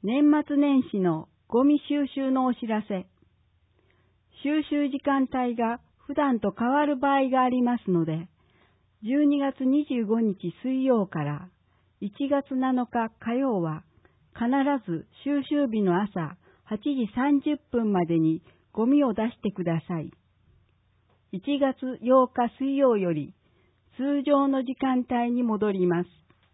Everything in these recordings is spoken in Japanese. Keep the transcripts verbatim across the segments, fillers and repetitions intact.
年末年始のゴミ収集のお知らせ。収集時間帯が普段と変わる場合がありますので、じゅうにがつにじゅうごにち水曜からいちがつなのか火曜は必ず収集日の朝はちじさんじゅっぷんまでにゴミを出してください。いちがつようか水曜より通常の時間帯に戻ります。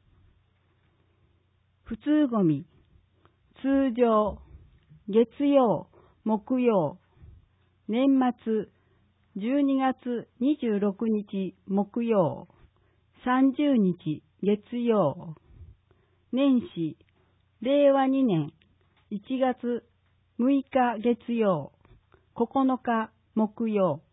普通ゴミ、通常、月曜、木曜、年末、じゅうにがつにじゅうろくにち木曜、さんじゅうにち月曜、年始、れいわにねんいちがつむいか月曜、ここのか木曜、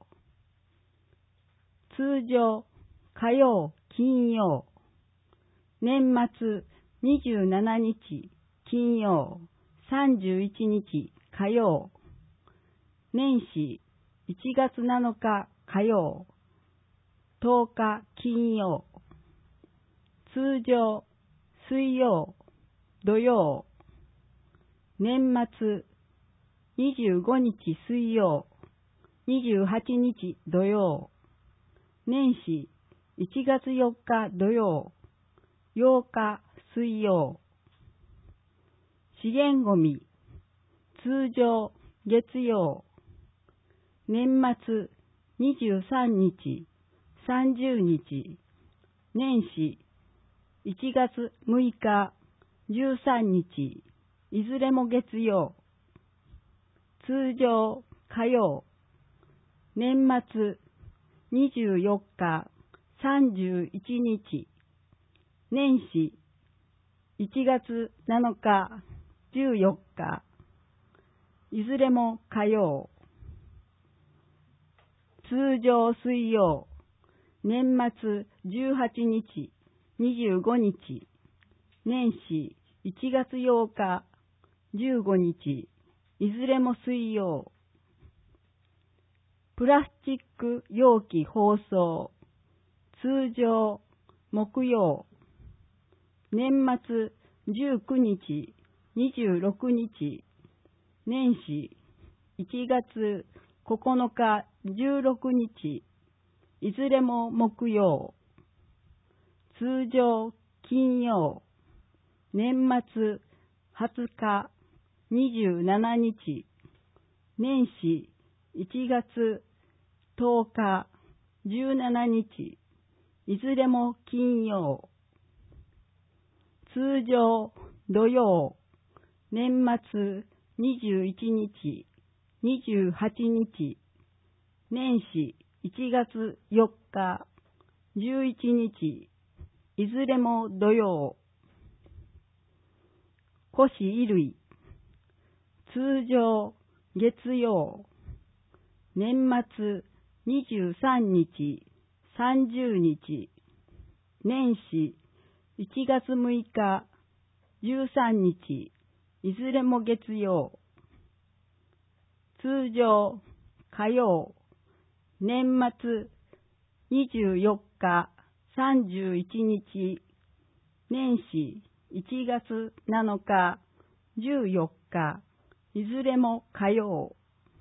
通常、火曜、金曜、年末、にじゅうしちにち金曜、さんじゅういちにち火曜、年始、いちがつなのか火曜、とおか金曜、通常、水曜、土曜、年末、にじゅうごにち水曜、にじゅうはちにち土曜、年始、いちがつよっか土曜、ようか水曜。資源ゴミ、通常、月曜、年末、にじゅうさんにち、さんじゅうにち、年始、いちがつむいか、じゅうさんにち、いずれも月曜、通常、火曜、年末、にじゅうよっか、さんじゅういちにち、年始、いちがつなのか、じゅうよっか、いずれも火曜、通常水曜、年末じゅうはちにち、にじゅうごにち、年始いちがつようか、じゅうごにち、いずれも水曜。プラスチック容器包装、通常木曜、年末じゅうくにち、にじゅうろくにち、年始いちがつここのかじゅうろくにち、いずれも木曜、通常金曜、年末はつか、にじゅうしちにち、年始いちがつとおか、じゅうしちにち、いずれも金曜、通常土曜、年末にじゅういちにち、にじゅうはちにち、年始いちがつよっか、じゅういちにち、いずれも土曜。古紙衣類、通常月曜、年末にじゅうさんにち、さんじゅうにち、年始いちがつむいか、じゅうさんにち、いずれも月曜。通常火曜、年末にじゅうよっか、さんじゅういちにち、年始いちがつなのか、じゅうよっか、いずれも火曜。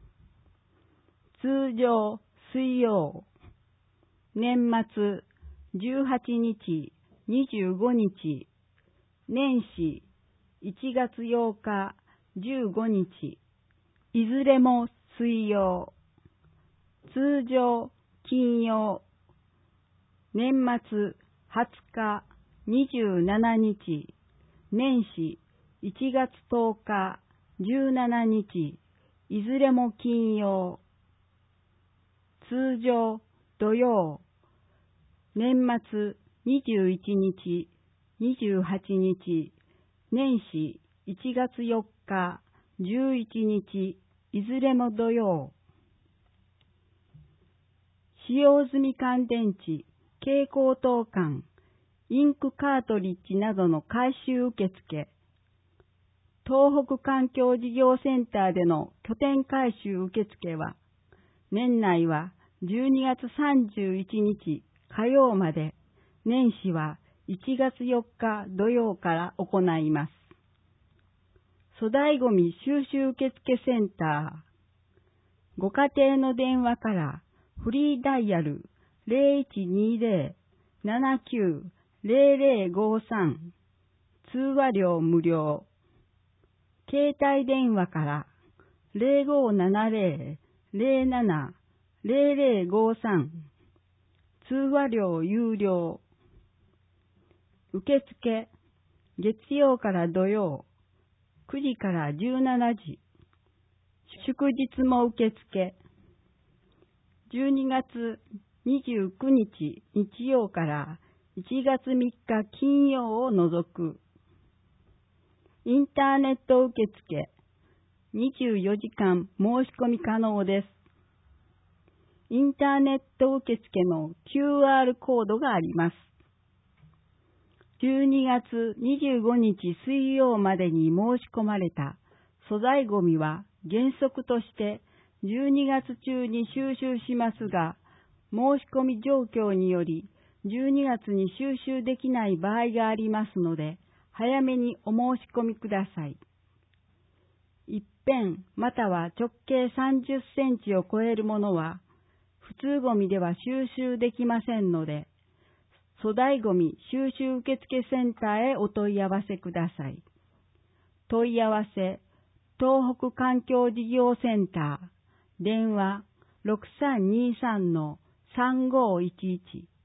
通常水曜、年末じゅうはちにち、にじゅうごにち、年始いちがつようか、じゅうごにち、いずれも水曜。通常金曜、年末はつか、にじゅうしちにち、年始いちがつとおか、じゅうしちにち、いずれも金曜。通常土曜、年末にじゅういちにち、にじゅうはちにち、年始いちがつよっか、じゅういちにち、いずれも土曜。使用済み乾電池、蛍光灯管、インクカートリッジなどの回収受付、東北環境事業センターでの拠点回収受付は、年内はじゅうにがつさんじゅういちにち火曜まで、年始はいちがつよっか土曜から行います。 粗大ごみ収集受付センター。ご家庭の電話からフリーダイヤル ゼロいちにゼロ ななきゅう ゼロゼロごさん。通話料無料。携帯電話からゼロごななゼロ ゼロなな ゼロゼロごさん。通話料有料。受付、月曜から土曜、くじからじゅうしちじ。祝日も受付。じゅうにがつにじゅうくにち日曜からいちがつみっか金曜を除く。インターネット受付、にじゅうよじかん申し込み可能です。インターネット受付の キューアール コードがあります。じゅうにがつにじゅうごにち水曜までに申し込まれた粗大ごみは原則としてじゅうにがつ中に収集しますが、申し込み状況によりじゅうにがつに収集できない場合がありますので、早めにお申し込みください。一辺または直径さんじゅっセンチを超えるものは、普通ごみでは収集できませんので、粗大ごみ収集受付センターへお問い合わせください。問い合わせ、東北環境事業センター、電話 ろくさんにさんのさんごいちいち。